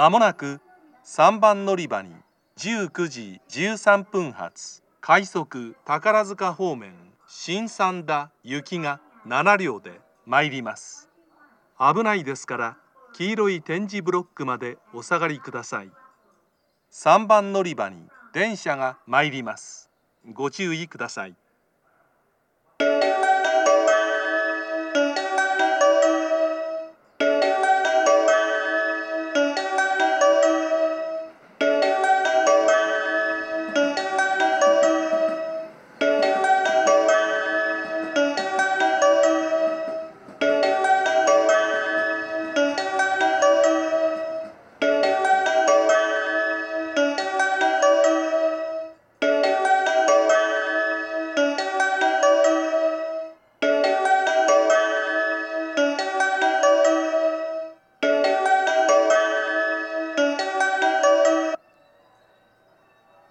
まもなく3番乗り場に19時13分発快速宝塚方面新三田行きが7両で参ります。危ないですから黄色い点字ブロックまでお下がりください。3番乗り場に電車が参ります。ご注意ください。